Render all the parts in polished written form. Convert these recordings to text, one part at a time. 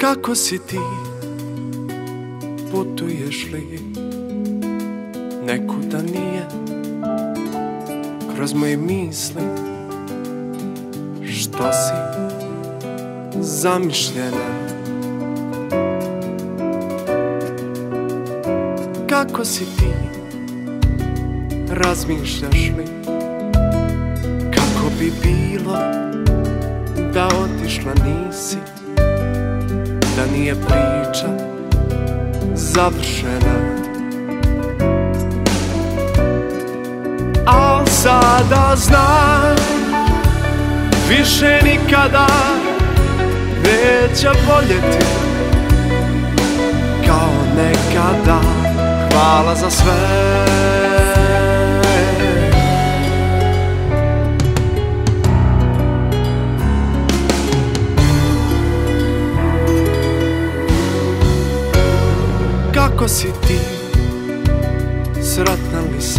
Kako si ti, putuješ li nekuda nije kroz moje misli, što si zamišljena? Kako si ti, razmišljaš li kako bi bilo da otišla nisi, da nije priča završena? Al sada znam, više nikada neće voljeti kao nekada. Hvala za sve. Kako si ti, sretna li si,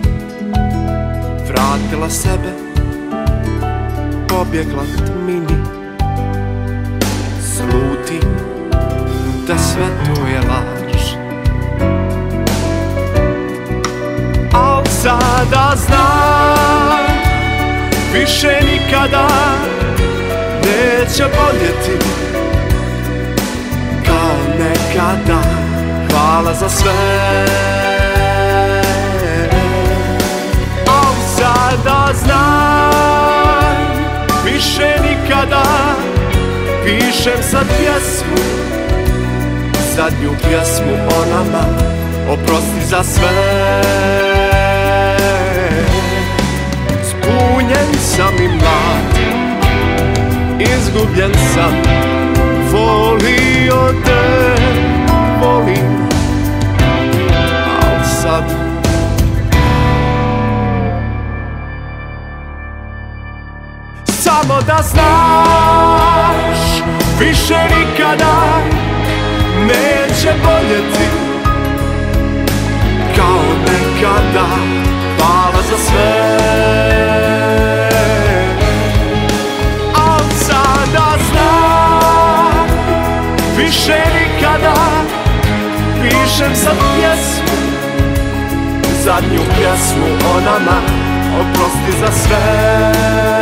vratila sebe, pobjegla tmini, sluti da sve to je laž. Al sada znam, više nikada neće voljeti kao nekada. Hvala za sve. Al sada znam, više nikada pišem sad pjesmu, zadnju pjesmu o nama. Oprosti za sve. Zbunjen sam i mlad, izgubljen sam, volio te, volim, al sad samo da znaš, više nikada neće voljeti kao nekada. Hvala za sve. Al sada znam, više nikada pišem sad pjesmu, zadnju pjesmu o nama. Oprosti za sve.